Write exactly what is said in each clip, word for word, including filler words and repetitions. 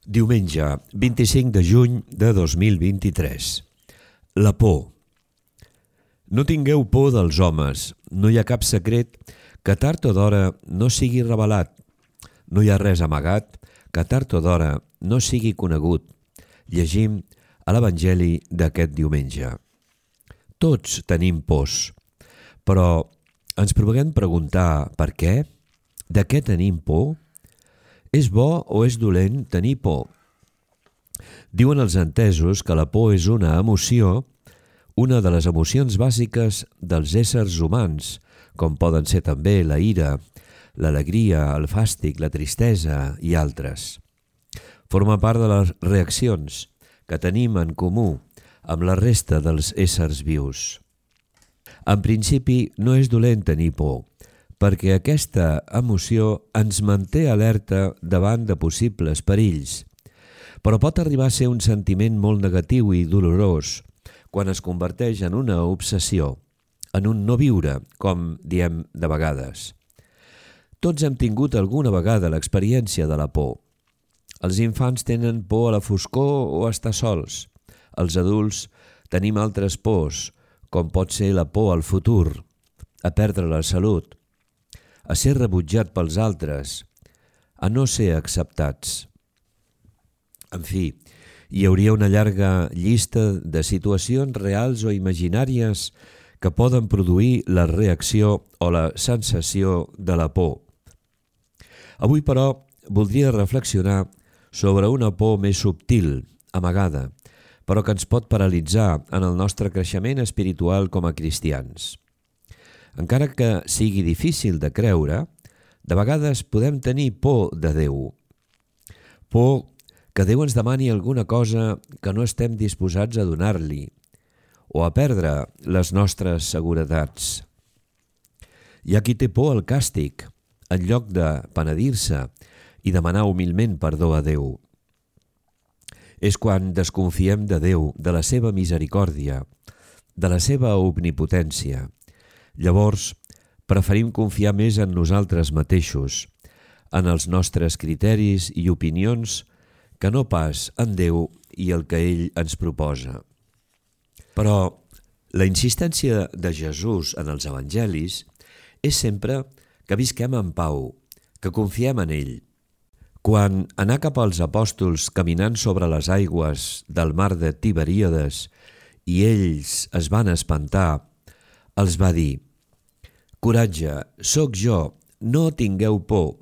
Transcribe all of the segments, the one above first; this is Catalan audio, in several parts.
Diumenge, vint-i-cinc de juny de dos mil vint-i-tres. La por. No tingueu por dels homes, no hi ha cap secret que tard o d'hora no sigui revelat. No hi ha res amagat que tard o d'hora no sigui conegut. Llegim a l'Evangeli d'aquest diumenge. Tots tenim pors, però ens provoquem preguntar per què? De què tenim por? És bo o és dolent tenir por? Diuen els entesos que la por és una emoció, una de les emocions bàsiques dels éssers humans, com poden ser també la ira, l'alegria, el fàstic, la tristesa i altres. Forma part de les reaccions que tenim en comú amb la resta dels éssers vius. En principi, no és dolent tenir por, perquè aquesta emoció ens manté alerta davant de possibles perills, però pot arribar a ser un sentiment molt negatiu i dolorós quan es converteix en una obsessió, en un no viure, com diem de vegades. Tots hem tingut alguna vegada l'experiència de la por. Els infants tenen por a la foscor o a estar sols. Els adults tenim altres pors, com pot ser la por al futur, a perdre la salut, a ser rebutjat pels altres, a no ser acceptats. En fi, hi hauria una llarga llista de situacions reals o imaginàries que poden produir la reacció o la sensació de la por. Avui, però, voldria reflexionar sobre una por més subtil, amagada, però que ens pot paralitzar en el nostre creixement espiritual com a cristians. Encara que sigui difícil de creure, de vegades podem tenir por de Déu. Por que Déu ens demani alguna cosa que no estem disposats a donar-li, o a perdre les nostres seguretats. Hi ha qui té por al càstig, en lloc de penedir-se i demanar humilment perdó a Déu. És quan desconfiem de Déu, de la seva misericòrdia, de la seva omnipotència. Llavors, preferim confiar més en nosaltres mateixos, en els nostres criteris i opinions, que no pas en Déu i el que ell ens proposa. Però la insistència de Jesús en els evangelis és sempre que visquem en pau, que confiem en ell. Quan anà cap als apòstols caminant sobre les aigües del mar de Tiberíades i ells es van espantar, els va dir: «Coratge, sóc jo, no tingueu por».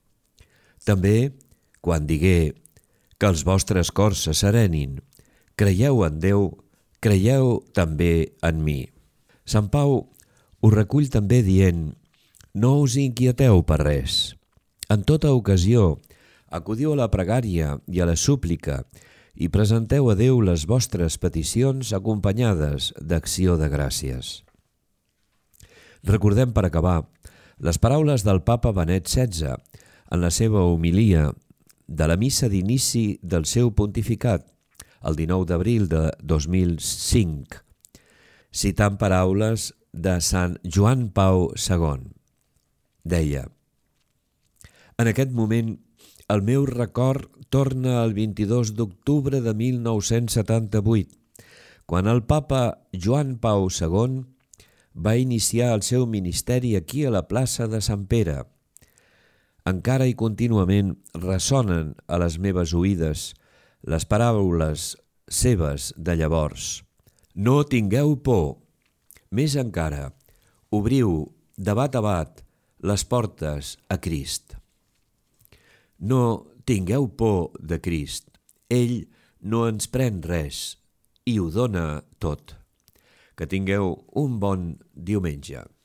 També, quan digué que els vostres cors se serenin, creieu en Déu, creieu també en mi. Sant Pau ho recull també dient: «No us inquieteu per res. En tota ocasió, acudiu a la pregària i a la súplica i presenteu a Déu les vostres peticions acompanyades d'acció de gràcies». Recordem, per acabar, les paraules del papa Benet setze en la seva homilia de la missa d'inici del seu pontificat, el dinou d'abril de dos mil cinc, citant paraules de Sant Joan Pau segon. Deia: «En aquest moment, el meu record torna al vint-i-dos d'octubre de mil nou-cents setanta-vuit, quan el papa Joan Pau segon va iniciar el seu ministeri aquí a la plaça de Sant Pere. Encara i contínuament ressonen a les meves oïdes les paraules seves de llavors. No tingueu por. Més encara, obriu de bat a bat les portes a Crist». No tingueu por de Crist. Ell no ens pren res i ho dona tot. Que tingueu un bon diumenge.